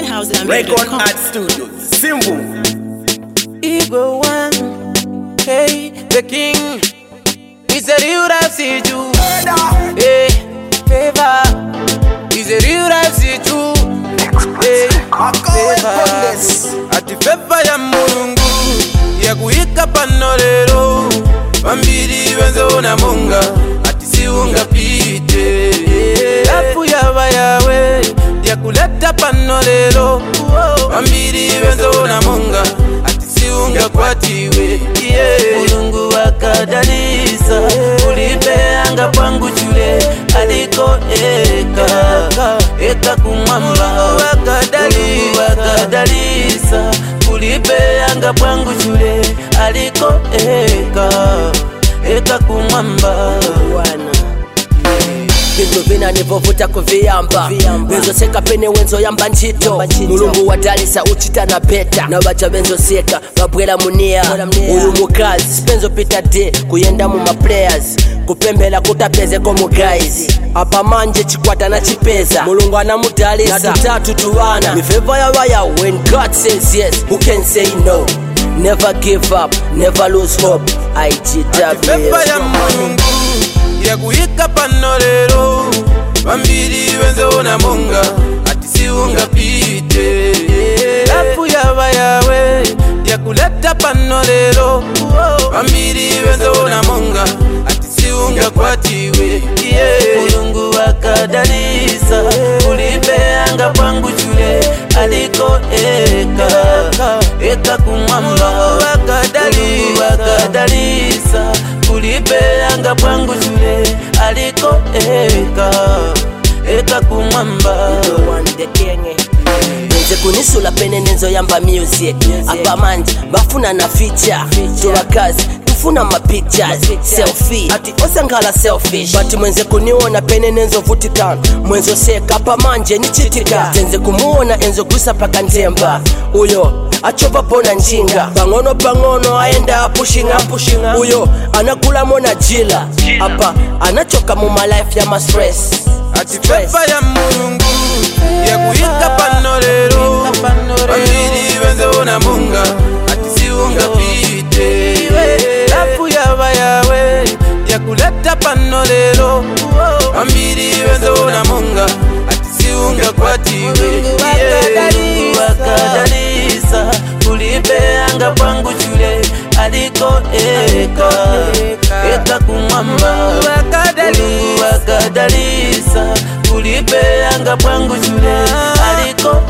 Record Art Studio, Simbu. Eagle One, hey, the king. He's a real rap you. Hey, favor. He's a real rap you. Hey, favor. Ati favor ya Mungu ya kuika panorero. Wambiri wenzo na munga ati siunga pite. Lafu ya bayawe ya kuleta panorero. Wambiri wenzo na munga ati siunga kwatiwe. Mulungu wakadalisa ulipeanga pangu chule aliko eka kumwamba. Mulungu wakadalisa ulipeanga pangu chule aliko eka kumwamba. Vindu vina nivovuta kuviyamba Wenzo seka pene wenzo yamba njito Mulungu wadalisa uchita na beta Na wacha wenzo seka wabwela munia Uyu mukazi Spenzo pita de kuyenda mu ma players Kupembela kutapeze komu guys Apa manje chikwata na chipeza Mulungu anamudalisa na tutatu tuwana Ni favor ya waya when God says yes Who can say no? Never give up, never lose hope Favor ya Mungu ya kuika panorero. Wambiri wenzo na munga ati siunga pite. Lafu ya bayawe ya kuleta panorero. Wambiri wenzo na munga ati siunga kwatiwe. Mulungu wakadalisa ulipeanga pangu chule aliko eka kumwamba. Mulungu wakadalisa ulipeanga pangu chule aliko eka kumwamba. Nze kunisula pene nenzo yamba music Apa manje bafuna na feature Tuwakazi tufuna ma pictures Selfie ati osangala selfish Bati mwenze kuniona pene nenzo vutika Mwenzo seka apa manje ni chitika Tenze kumuona enzo gusa paka ntemba Uyo achova pona njinga Pangono aenda pushinga Uyo anakula mona jila Apa anachoka muma life ya ma stress Ati favor ya Mungu ya kuika panorero. Wambiri wenzo na munga ati siunga pite. Lafu ya bayawe ya kuleta panorero. Wambiri wenzo na munga ati siunga kwatiwe. Mulungu wakadalisa ulipeanga pangu chule aliko eka kumwamba. Mulungu wakadalisa ulipeanga pangu chule aliko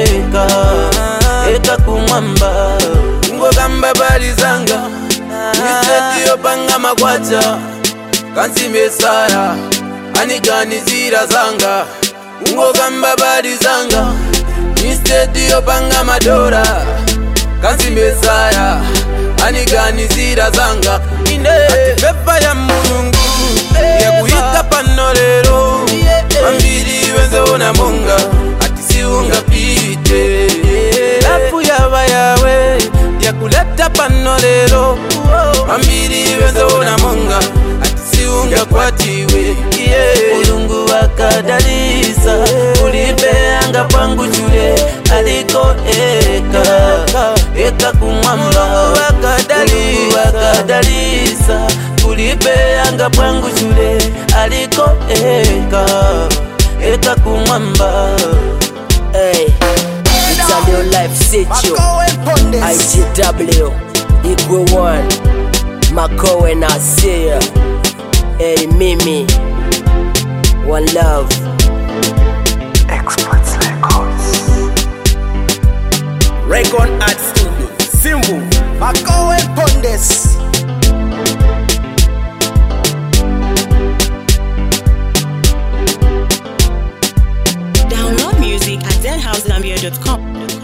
eka kumwamba. Ngo gamba bali zanga Nisetiyo panga makwacha Kansi mesaya Anigani zira zanga Ngo gamba bali zanga Nisetiyo panga madora Kansi mesaya Anigani zira zanga Ati favor ya Mungu ya kuika panorero. Wambiri wenzo na munga ati siunga pite. Lafu ya bayawe ya kuleta panorero. Wambiri wenzo na munga ati siunga kwatiwe. Mulungu wakadalisa ulipeanga pangu chule aliko eka kumwamba. Mulungu wakadalisa ulipeanga pangu chule aliko eka kumwamba. Hey, it's a new life situation IGW, Eagle One Makowe na Sia. Hey Mimi, one love. Record Art Studio, Simbu. Makowe Pondes. Download music at zenhousegambia.com.